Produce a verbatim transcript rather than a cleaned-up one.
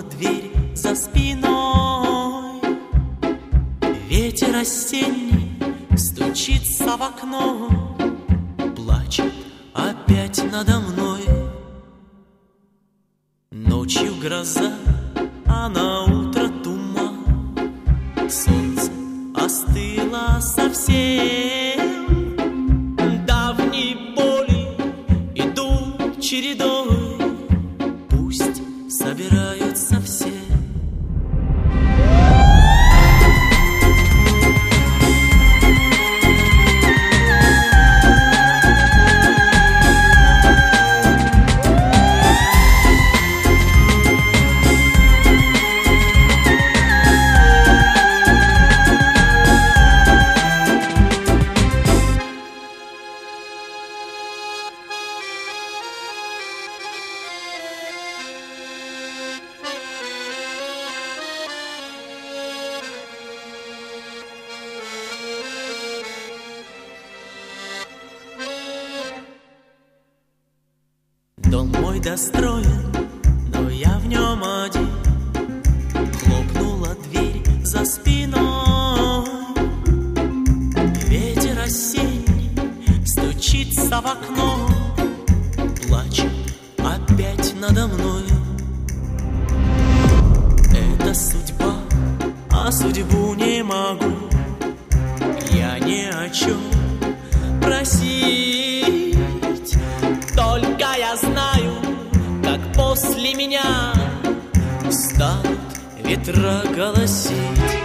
дверь за спиной. Ветер осенний стучится в окно, плачет опять надо мной. Ночью гроза, а на утро туман. Солнце остыло совсем. Давние боли идут чередой, пусть собираются все. Дом мой достроен, но я в нем один. Хлопнула дверь за спиной. Ветер осенний стучится в окно, плачет опять надо мной. Это судьба, а судьбу не могу я ни о чем просить. Только я знаю, как после меня станут ветра голосить.